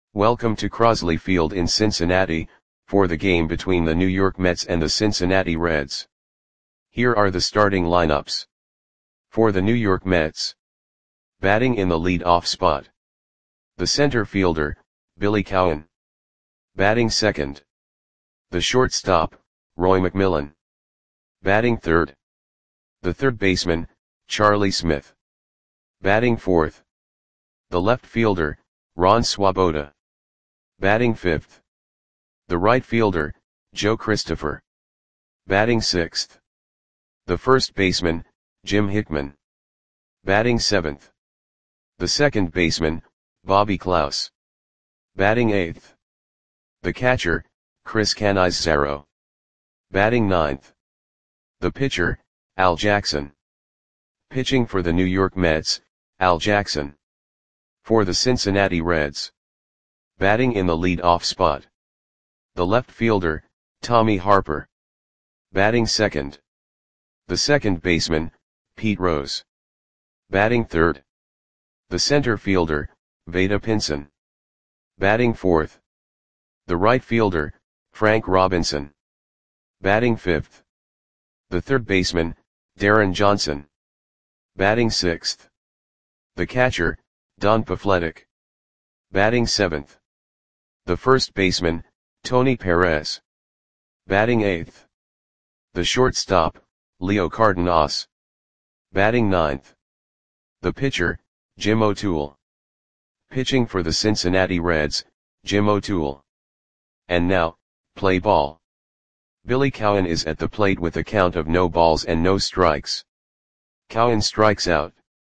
Welcome to Crosley Field in Cincinnati, for the game between the New York Mets and the Cincinnati Reds. Here are the starting lineups. For the New York Mets. Batting in the lead-off spot. The center fielder, Billy Cowan. Batting second. The shortstop, Roy McMillan. Batting third. The third baseman, Charlie Smith. Batting fourth. The left fielder, Ron Swoboda. Batting fifth. The right fielder, Joe Christopher. Batting sixth. The first baseman, Jim Hickman. Batting seventh. The second baseman, Bobby Klaus. Batting eighth. The catcher, Chris Cannizzaro. Batting ninth. The pitcher, Al Jackson. Pitching for the New York Mets, Al Jackson. For the Cincinnati Reds. Batting in the lead-off spot. The left fielder, Tommy Harper. Batting second. The second baseman, Pete Rose. Batting third. The center fielder, Vada Pinson. Batting fourth. The right fielder, Frank Robinson. Batting fifth. The third baseman, Darren Johnson. Batting sixth. The catcher, Don Pafletic. Batting seventh. The first baseman, Tony Perez. Batting eighth. The shortstop, Leo Cardenas. Batting ninth. The pitcher, Jim O'Toole. Pitching for the Cincinnati Reds, Jim O'Toole. And now, play ball. Billy Cowan is at the plate with a count of no balls and no strikes. Cowan strikes out.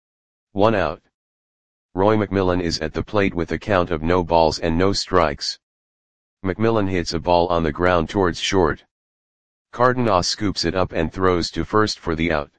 1 out. Roy McMillan is at the plate with a count of no balls and no strikes. McMillan hits a ball on the ground towards short. Cardenas scoops it up and throws to first for the out.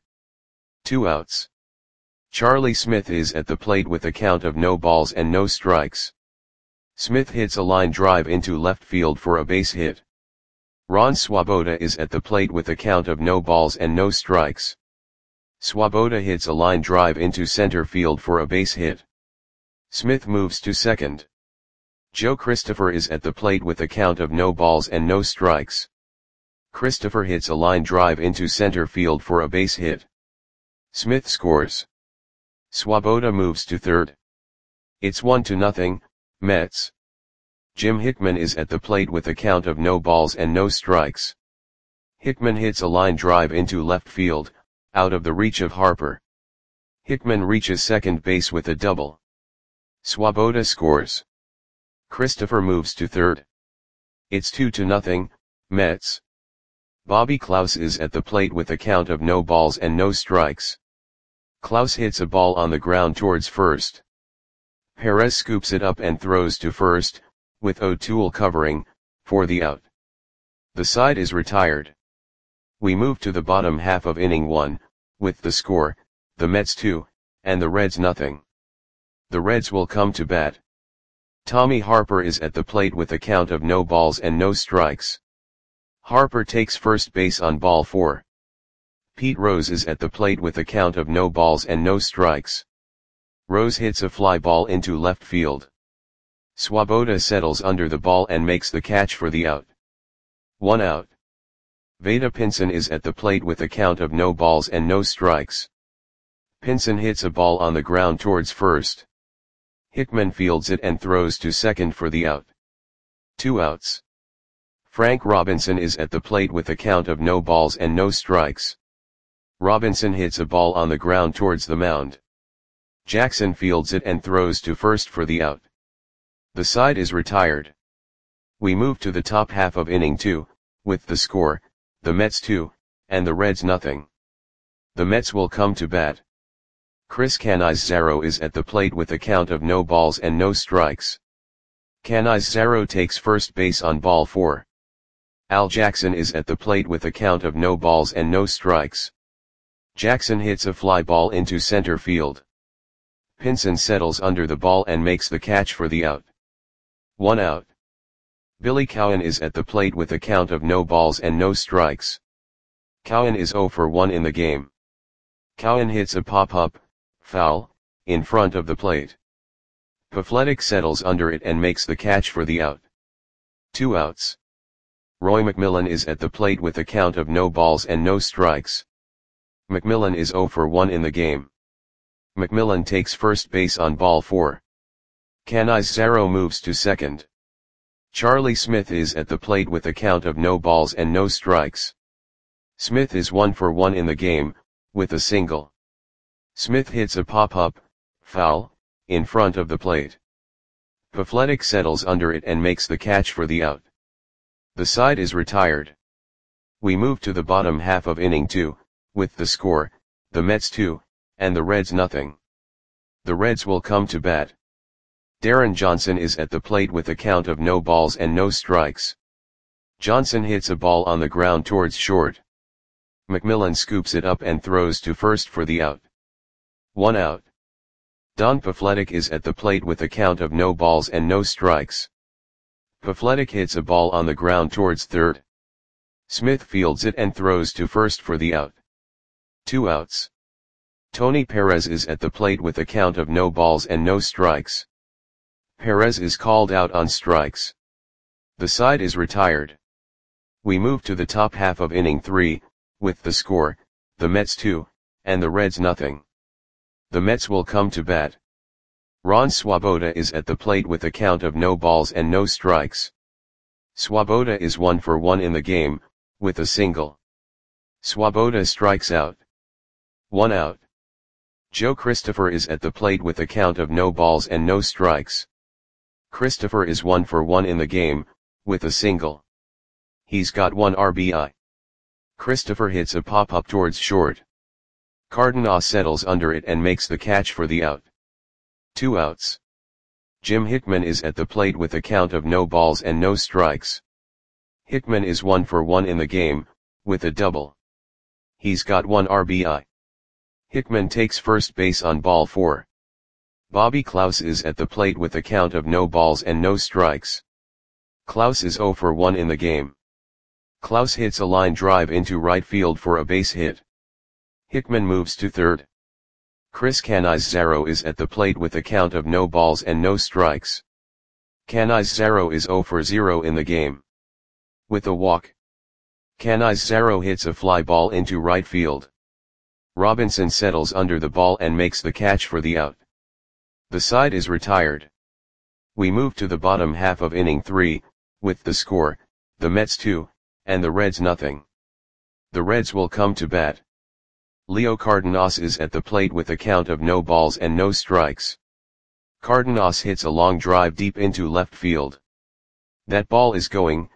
2 outs. Charlie Smith is at the plate with a count of no balls and no strikes. Smith hits a line drive into left field for a base hit. Ron Swoboda is at the plate with a count of no balls and no strikes. Swoboda hits a line drive into center field for a base hit. Smith moves to second. Joe Christopher is at the plate with a count of no balls and no strikes. Christopher hits a line drive into center field for a base hit. Smith scores. Swoboda moves to third. It's 1-0, Mets. Jim Hickman is at the plate with a count of no balls and no strikes. Hickman hits a line drive into left field, out of the reach of Harper. Hickman reaches second base with a double. Swoboda scores. Christopher moves to third. It's 2-0, Mets. Bobby Klaus is at the plate with a count of no balls and no strikes. Klaus hits a ball on the ground towards first. Perez scoops it up and throws to first, with O'Toole covering, for the out. The side is retired. We move to the bottom half of inning 1, with the score, the Mets 2, and the Reds nothing. The Reds will come to bat. Tommy Harper is at the plate with a count of no balls and no strikes. Harper takes first base on ball 4. Pete Rose is at the plate with a count of no balls and no strikes. Rose hits a fly ball into left field. Swoboda settles under the ball and makes the catch for the out. 1 out. Vada Pinson is at the plate with a count of no balls and no strikes. Pinson hits a ball on the ground towards first. Hickman fields it and throws to second for the out. 2 outs. Frank Robinson is at the plate with a count of no balls and no strikes. Robinson hits a ball on the ground towards the mound. Jackson fields it and throws to first for the out. The side is retired. We move to the top half of inning 2, with the score, the Mets 2, and the Reds nothing. The Mets will come to bat. Chris Cannizzaro is at the plate with a count of no balls and no strikes. Cannizzaro takes first base on ball 4. Al Jackson is at the plate with a count of no balls and no strikes. Jackson hits a fly ball into center field. Pinson settles under the ball and makes the catch for the out. 1 out. Billy Cowan is at the plate with a count of no balls and no strikes. Cowan is 0 for 1 in the game. Cowan hits a pop-up, foul, in front of the plate. Pafletic settles under it and makes the catch for the out. 2 outs. Roy McMillan is at the plate with a count of no balls and no strikes. McMillan is 0 for 1 in the game. McMillan takes first base on ball 4. Canizares moves to second. Charlie Smith is at the plate with a count of no balls and no strikes. Smith is 1 for 1 in the game, with a single. Smith hits a pop-up, foul, in front of the plate. Pafletic settles under it and makes the catch for the out. The side is retired. We move to the bottom half of inning 2, with the score, the Mets 2, and the Reds nothing. The Reds will come to bat. Darren Johnson is at the plate with a count of no balls and no strikes. Johnson hits a ball on the ground towards short. McMillan scoops it up and throws to first for the out. 1 out. Don Pafletic is at the plate with a count of no balls and no strikes. Pafletic hits a ball on the ground towards third. Smith fields it and throws to first for the out. 2 outs. Tony Perez is at the plate with a count of no balls and no strikes. Perez is called out on strikes. The side is retired. We move to the top half of inning 3, with the score, the Mets 2, and the Reds nothing. The Mets will come to bat. Ron Swoboda is at the plate with a count of no balls and no strikes. Swoboda is 1 for 1 in the game, with a single. Swoboda strikes out. 1 out. Joe Christopher is at the plate with a count of no balls and no strikes. Christopher is 1 for 1 in the game, with a single. He's got 1 RBI. Christopher hits a pop-up towards short. Cardenas settles under it and makes the catch for the out. 2 outs. Jim Hickman is at the plate with a count of no balls and no strikes. Hickman is 1 for 1 in the game, with a double. He's got 1 RBI. Hickman takes first base on ball 4. Bobby Klaus is at the plate with a count of no balls and no strikes. Klaus is 0 for 1 in the game. Klaus hits a line drive into right field for a base hit. Hickman moves to third. Chris Canizares is at the plate with a count of no balls and no strikes. Canizares is 0 for 0 in the game. With a walk. Canizares hits a fly ball into right field. Robinson settles under the ball and makes the catch for the out. The side is retired. We move to the bottom half of inning 3, with the score, the Mets 2, and the Reds nothing. The Reds will come to bat. Leo Cardenas is at the plate with a count of no balls and no strikes. Cardenas hits a long drive deep into left field. That ball is gone.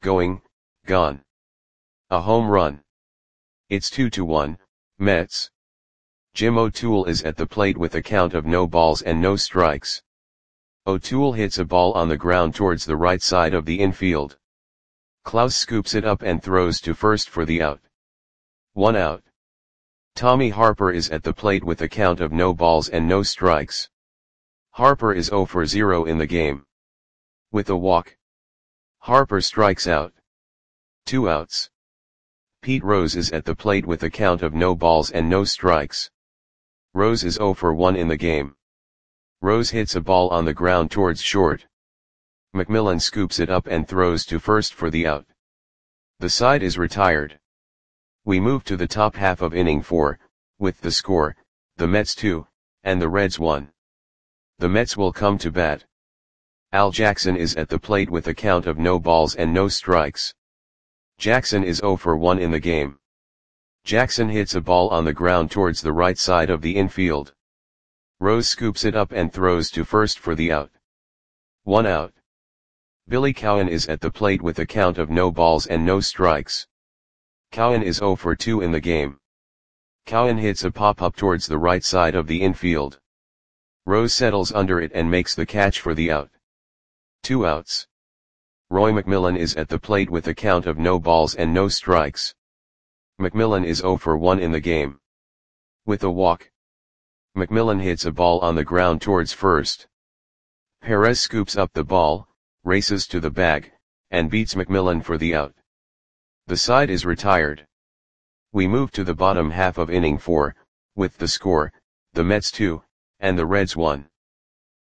A home run. It's 2-1, Mets. Jim O'Toole is at the plate with a count of no balls and no strikes. O'Toole hits a ball on the ground towards the right side of the infield. Klaus scoops it up and throws to first for the out. 1 out. Tommy Harper is at the plate with a count of no balls and no strikes. Harper is 0 for 0 in the game. With a walk. Harper strikes out. 2 outs. Pete Rose is at the plate with a count of no balls and no strikes. Rose is 0 for 1 in the game. Rose hits a ball on the ground towards short. McMillan scoops it up and throws to first for the out. The side is retired. We move to the top half of inning 4, with the score, the Mets 2, and the Reds 1. The Mets will come to bat. Al Jackson is at the plate with a count of no balls and no strikes. Jackson is 0 for 1 in the game. Jackson hits a ball on the ground towards the right side of the infield. Rose scoops it up and throws to first for the out. 1 out. Billy Cowan is at the plate with a count of no balls and no strikes. Cowan is 0 for 2 in the game. Cowan hits a pop-up towards the right side of the infield. Rose settles under it and makes the catch for the out. 2 outs. Roy McMillan is at the plate with a count of no balls and no strikes. McMillan is 0 for 1 in the game. With a walk. McMillan hits a ball on the ground towards first. Perez scoops up the ball, races to the bag, and beats McMillan for the out. The side is retired. We move to the bottom half of inning 4, with the score, the Mets 2, and the Reds 1.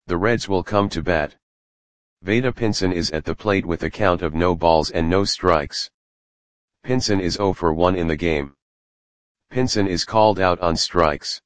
The Reds will come to bat. Veda Pinson is at the plate with a count of no balls and no strikes. Pinson is 0 for 1 in the game. Pinson is called out on strikes.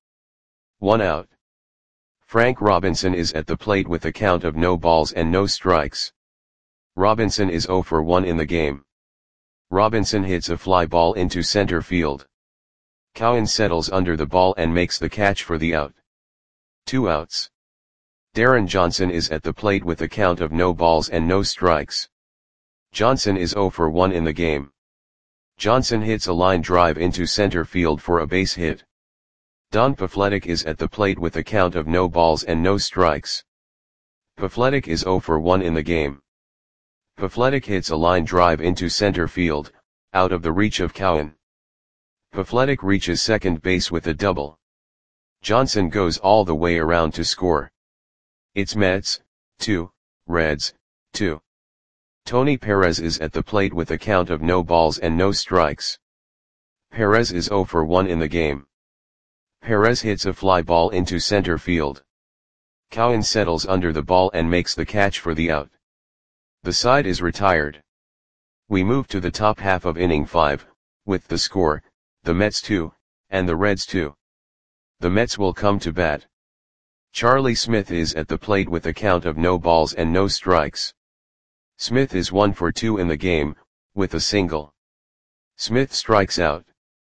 1 out. Frank Robinson is at the plate with a count of no balls and no strikes. Robinson is 0 for 1 in the game. Robinson hits a fly ball into center field. Cowan settles under the ball and makes the catch for the out. 2 outs. Darren Johnson is at the plate with a count of no balls and no strikes. Johnson is 0 for 1 in the game. Johnson hits a line drive into center field for a base hit. Don Pafletic is at the plate with a count of no balls and no strikes. Pafletic is 0 for 1 in the game. Pafletic hits a line drive into center field, out of the reach of Cowan. Pafletic reaches second base with a double. Johnson goes all the way around to score. It's Mets, 2, Reds, 2. Tony Perez is at the plate with a count of no balls and no strikes. Perez is 0 for 1 in the game. Perez hits a fly ball into center field. Cowan settles under the ball and makes the catch for the out. The side is retired. We move to the top half of inning 5, with the score, the Mets 2, and the Reds 2. The Mets will come to bat. Charlie Smith is at the plate with a count of no balls and no strikes. Smith is 1 for 2 in the game, with a single. Smith strikes out.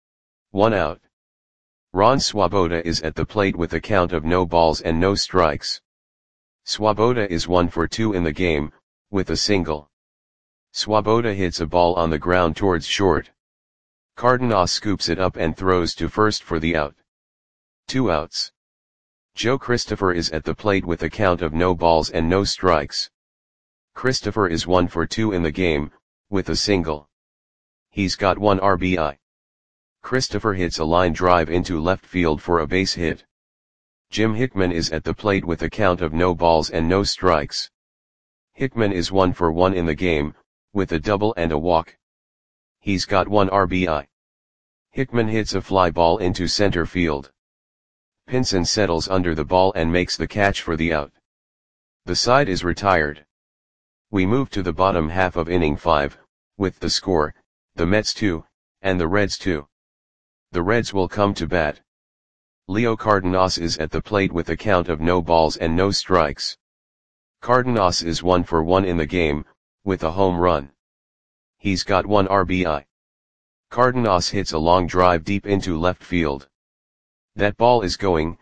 1 out. Ron Swoboda is at the plate with a count of no balls and no strikes. Swoboda is 1 for 2 in the game, with a single. Swoboda hits a ball on the ground towards short. Cardenas scoops it up and throws to first for the out. 2 outs. Joe Christopher is at the plate with a count of no balls and no strikes. Christopher is 1 for 2 in the game, with a single. He's got 1 RBI. Christopher hits a line drive into left field for a base hit. Jim Hickman is at the plate with a count of no balls and no strikes. Hickman is 1 for 1 in the game, with a double and a walk. He's got 1 RBI. Hickman hits a fly ball into center field. Pinson settles under the ball and makes the catch for the out. The side is retired. We move to the bottom half of inning 5, with the score, the Mets 2, and the Reds 2. The Reds will come to bat. Leo Cardenas is at the plate with a count of no balls and no strikes. Cardenas is 1 for 1 in the game, with a home run. He's got 1 RBI. Cardenas hits a long drive deep into left field. That ball is gone.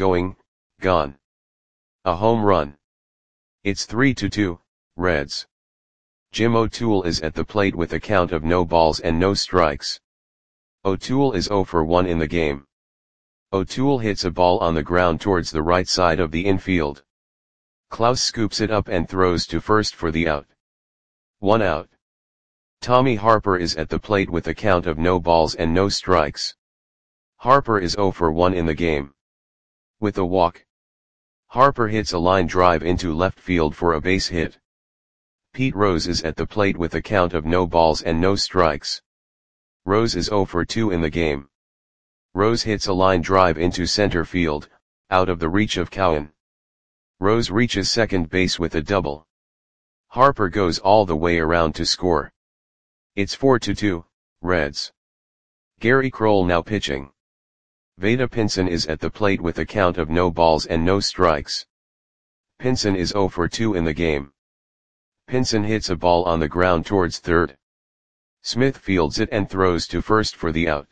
A home run. It's 3-2, Reds. Jim O'Toole is at the plate with a count of no balls and no strikes. O'Toole is 0 for 1 in the game. O'Toole hits a ball on the ground towards the right side of the infield. Klaus scoops it up and throws to first for the out. 1 out. Tommy Harper is at the plate with a count of no balls and no strikes. Harper is 0 for 1 in the game. With a walk. Harper hits a line drive into left field for a base hit. Pete Rose is at the plate with a count of no balls and no strikes. Rose is 0 for 2 in the game. Rose hits a line drive into center field, out of the reach of Cowan. Rose reaches second base with a double. Harper goes all the way around to score. It's 4-2, Reds. Gary Kroll now pitching. Veda Pinson is at the plate with a count of no balls and no strikes. Pinson is 0 for 2 in the game. Pinson hits a ball on the ground towards third. Smith fields it and throws to first for the out.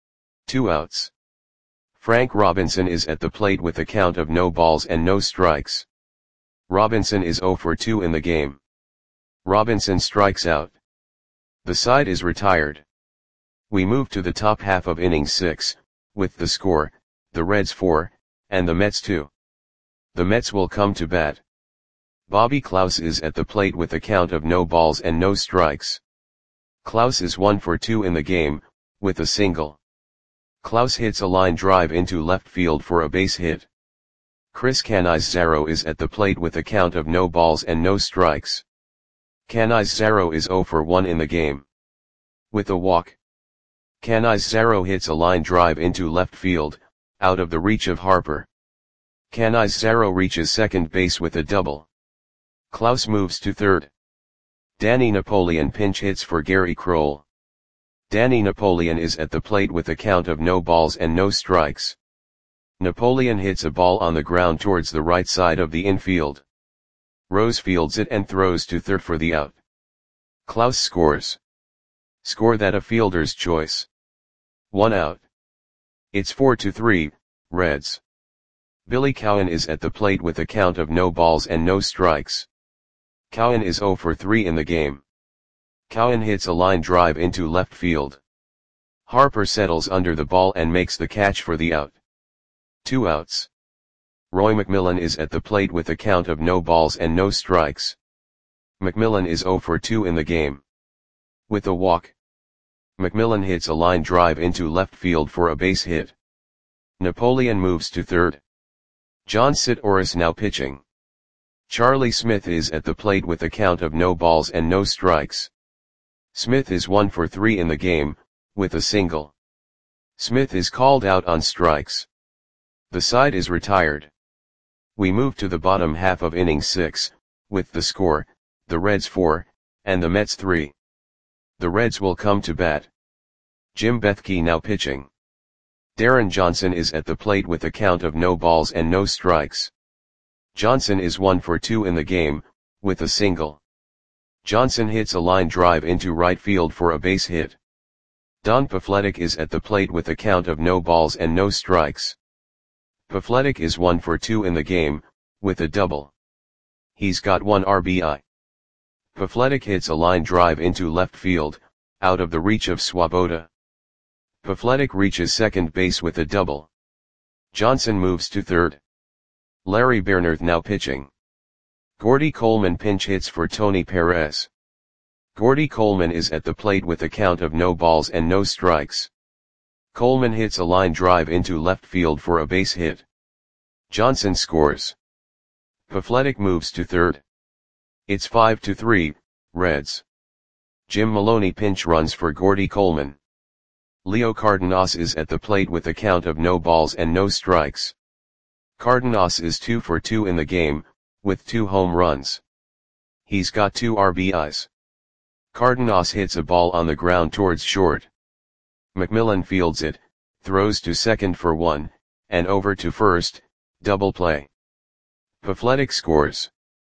2 outs. Frank Robinson is at the plate with a count of no balls and no strikes. Robinson is 0 for 2 in the game. Robinson strikes out. The side is retired. We move to the top half of inning 6, with the score, the Reds 4, and the Mets 2. The Mets will come to bat. Bobby Klaus is at the plate with a count of no balls and no strikes. Klaus is 1 for 2 in the game, with a single. Klaus hits a line drive into left field for a base hit. Chris Canizaro is at the plate with a count of no balls and no strikes. Canizaro is 0 for 1 in the game. With a walk. Canizaro hits a line drive into left field, out of the reach of Harper. Cannizaro reaches second base with a double. Klaus moves to third. Danny Napoleon pinch hits for Gary Kroll. Danny Napoleon is at the plate with a count of no balls and no strikes. Napoleon hits a ball on the ground towards the right side of the infield. Rose fields it and throws to third for the out. Klaus scores. Score that a fielder's choice. 1 out. It's 4-3, Reds. Billy Cowan is at the plate with a count of no balls and no strikes. Cowan is 0 for 3 in the game. Cowan hits a line drive into left field. Harper settles under the ball and makes the catch for the out. 2 outs. Roy McMillan is at the plate with a count of no balls and no strikes. McMillan is 0 for 2 in the game. With a walk, McMillan hits a line drive into left field for a base hit. Napoleon moves to third. John Sitouris now pitching. Charlie Smith is at the plate with a count of no balls and no strikes. Smith is 1 for 3 in the game, with a single. Smith is called out on strikes. The side is retired. We move to the bottom half of inning 6, with the score, the Reds 4, and the Mets 3. The Reds will come to bat. Jim Bethke now pitching. Darren Johnson is at the plate with a count of no balls and no strikes. Johnson is 1 for 2 in the game, with a single. Johnson hits a line drive into right field for a base hit. Don Pafletic is at the plate with a count of no balls and no strikes. Pafletic is 1 for 2 in the game, with a double. He's got 1 RBI. Pafletic hits a line drive into left field, out of the reach of Swoboda. Pafletic reaches second base with a double. Johnson moves to third. Larry Bernerth now pitching. Gordy Coleman pinch hits for Tony Perez. Gordy Coleman is at the plate with a count of no balls and no strikes. Coleman hits a line drive into left field for a base hit. Johnson scores. Pafletic moves to third. It's 5-3, Reds. Jim Maloney pinch runs for Gordy Coleman. Leo Cardenas is at the plate with a count of no balls and no strikes. Cardenas is 2 for 2 in the game, with 2 home runs. He's got 2 RBIs. Cardenas hits a ball on the ground towards short. McMillan fields it, throws to second for 1, and over to first, double play. Pafletic scores.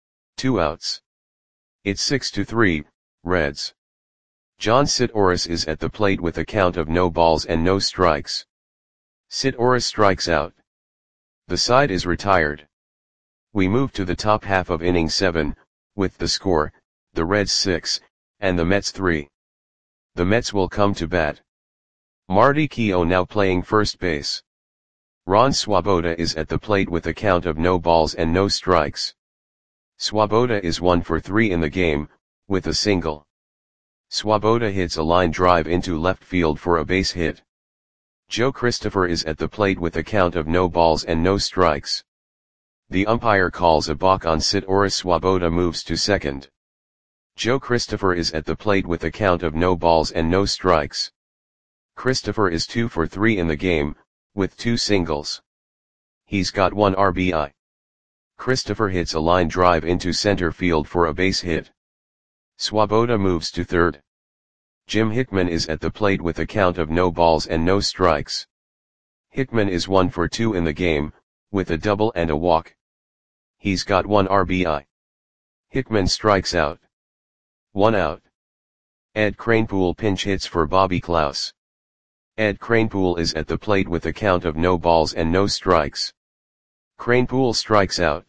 2 outs. It's 6-3, Reds. John Sitouris is at the plate with a count of no balls and no strikes. Sitouris strikes out. The side is retired. We move to the top half of inning 7, with the score, the Reds 6, and the Mets 3. The Mets will come to bat. Marty Keough now playing first base. Ron Swoboda is at the plate with a count of no balls and no strikes. Swoboda is 1 for 3 in the game, with a single. Swoboda hits a line drive into left field for a base hit. Joe Christopher is at the plate with a count of no balls and no strikes. The umpire calls a balk on Sitouris. Swoboda moves to second. Joe Christopher is at the plate with a count of no balls and no strikes. Christopher is 2 for 3 in the game, with 2 singles. He's got 1 RBI. Christopher hits a line drive into center field for a base hit. Swoboda moves to third. Jim Hickman is at the plate with a count of no balls and no strikes. Hickman is 1 for 2 in the game, with a double and a walk. He's got 1 RBI. Hickman strikes out. 1 out. Ed Kranepool pinch hits for Bobby Klaus. Ed Kranepool is at the plate with a count of no balls and no strikes. Kranepool strikes out.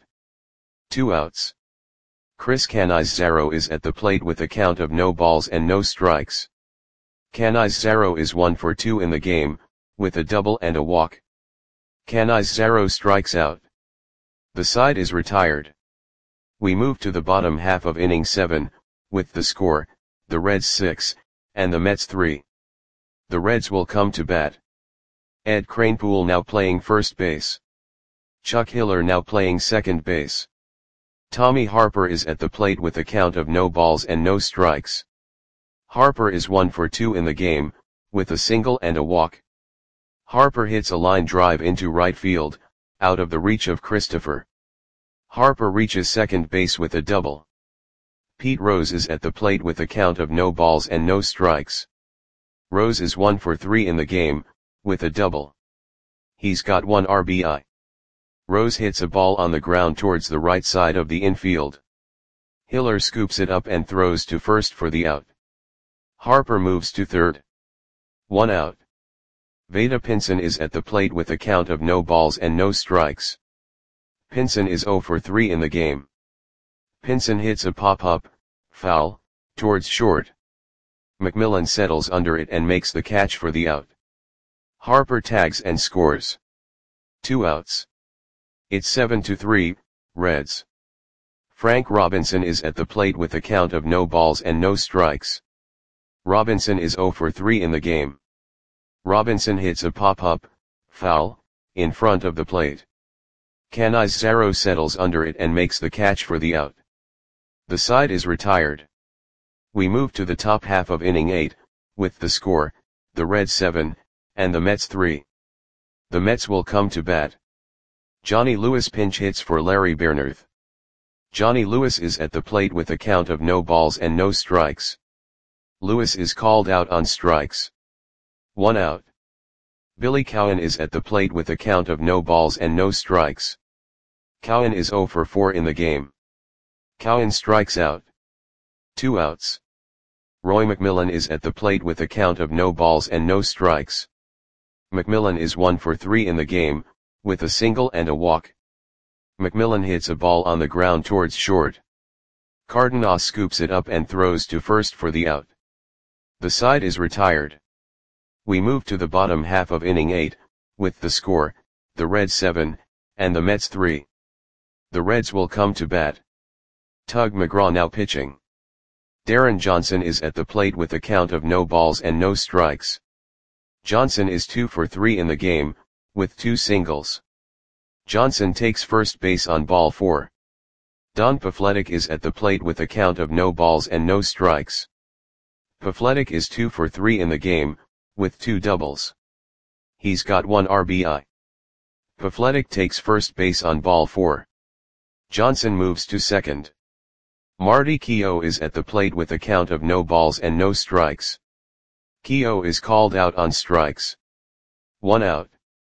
2 outs. Chris Cannizaro is at the plate with a count of no balls and no strikes. Cannizaro is 1 for 2 in the game, with a double and a walk. Cannizaro strikes out. The side is retired. We move to the bottom half of inning 7, with the score, the Reds 6, and the Mets 3. The Reds will come to bat. Ed Kranepool now playing first base. Chuck Hiller now playing second base. Tommy Harper is at the plate with a count of no balls and no strikes. Harper is 1 for 2 in the game, with a single and a walk. Harper hits a line drive into right field, out of the reach of Christopher. Harper reaches second base with a double. Pete Rose is at the plate with a count of no balls and no strikes. Rose is 1 for 3 in the game, with a double. He's got 1 RBI. Rose hits a ball on the ground towards the right side of the infield. Hiller scoops it up and throws to first for the out. Harper moves to third. 1 out. Vada Pinson is at the plate with a count of no balls and no strikes. Pinson is 0 for 3 in the game. Pinson hits a pop-up, foul, towards short. McMillan settles under it and makes the catch for the out. Harper tags and scores. 2 outs. It's 7-3, Reds. Frank Robinson is at the plate with a count of no balls and no strikes. Robinson is 0 for 3 in the game. Robinson hits a pop-up, foul, in front of the plate. Canizares settles under it and makes the catch for the out. The side is retired. We move to the top half of inning 8, with the score, the Reds 7, and the Mets 3. The Mets will come to bat. Johnny Lewis pinch hits for Larry Bernerth. Johnny Lewis is at the plate with a count of no balls and no strikes. Lewis is called out on strikes. 1 out. Billy Cowan is at the plate with a count of no balls and no strikes. Cowan is 0 for 4 in the game. Cowan strikes out. 2 outs. Roy McMillan is at the plate with a count of no balls and no strikes. McMillan is 1 for 3 in the game, with a single and a walk. McMillan hits a ball on the ground towards short. Cardenas scoops it up and throws to first for the out. The side is retired. We move to the bottom half of inning 8, with the score, the Reds 7, and the Mets 3. The Reds will come to bat. Tug McGraw now pitching. Darren Johnson is at the plate with a count of no balls and no strikes. Johnson is 2 for 3 in the game, with 2 singles. Johnson takes first base on ball 4. Don Pafletic is at the plate with a count of no balls and no strikes. Pafletic is 2 for 3 in the game, with 2 doubles. He's got 1 RBI. Pafletic takes first base on ball 4. Johnson moves to second. Marty Keough is at the plate with a count of no balls and no strikes. Keough is called out on strikes. 1 out.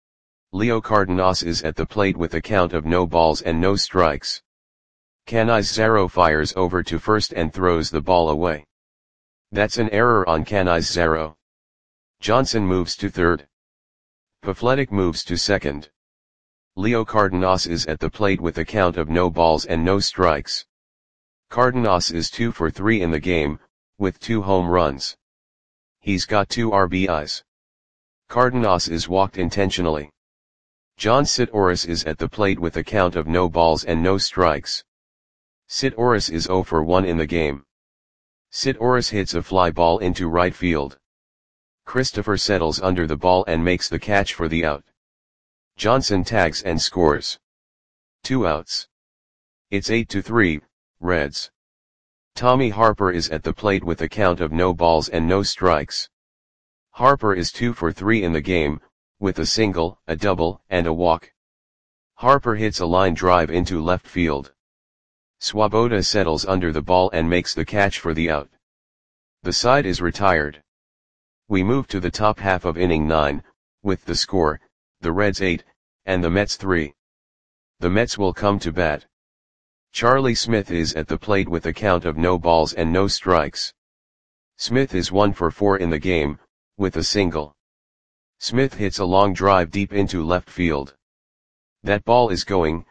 Leo Cardenas is at the plate with a count of no balls and no strikes. Canizares fires over to first and throws the ball away. That's an error on Canizares. Johnson moves to third. Pafletic moves to second. Leo Cardenas is at the plate with a count of no balls and no strikes. Cardenas is 2 for 3 in the game, with 2 home runs. He's got 2 RBIs. Cardenas is walked intentionally. John Sitouris is at the plate with a count of no balls and no strikes. Sitouris is 0 for 1 in the game. Sitouris hits a fly ball into right field. Christopher settles under the ball and makes the catch for the out. Johnson tags and scores. 2 outs. It's 8-3, Reds. Tommy Harper is at the plate with a count of no balls and no strikes. Harper is 2 for 3 in the game, with a single, a double, and a walk. Harper hits a line drive into left field. Swoboda settles under the ball and makes the catch for the out. The side is retired. We move to the top half of inning 9, with the score, the Reds 8, and the Mets 3. The Mets will come to bat. Charlie Smith is at the plate with a count of no balls and no strikes. Smith is 1 for 4 in the game, with a single. Smith hits a long drive deep into left field. That ball is gone.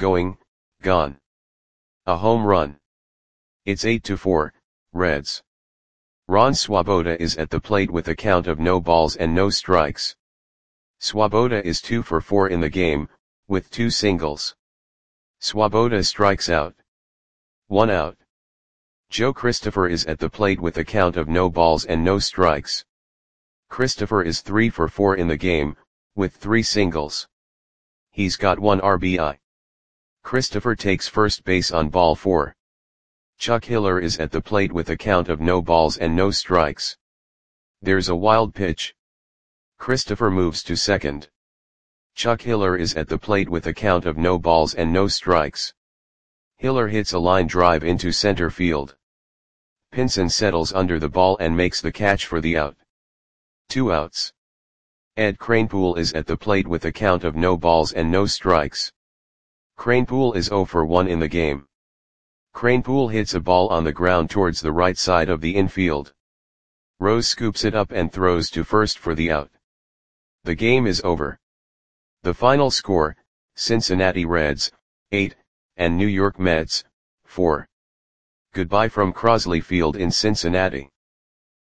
A home run. It's 8-4, Reds. Ron Swoboda is at the plate with a count of no balls and no strikes. Swoboda is 2 for 4 in the game, with 2 singles. Swoboda strikes out. 1 out. Joe Christopher is at the plate with a count of no balls and no strikes. Christopher is 3 for 4 in the game, with 3 singles. He's got 1 RBI. Christopher takes first base on ball 4. Chuck Hiller is at the plate with a count of no balls and no strikes. There's a wild pitch. Christopher moves to second. Chuck Hiller is at the plate with a count of no balls and no strikes. Hiller hits a line drive into center field. Pinson settles under the ball and makes the catch for the out. 2 outs. Ed Kranepool is at the plate with a count of no balls and no strikes. Kranepool is 0 for 1 in the game. Kranepool hits a ball on the ground towards the right side of the infield. Rose scoops it up and throws to first for the out. The game is over. The final score, Cincinnati Reds, 8, and New York Mets, 4. Goodbye from Crosley Field in Cincinnati.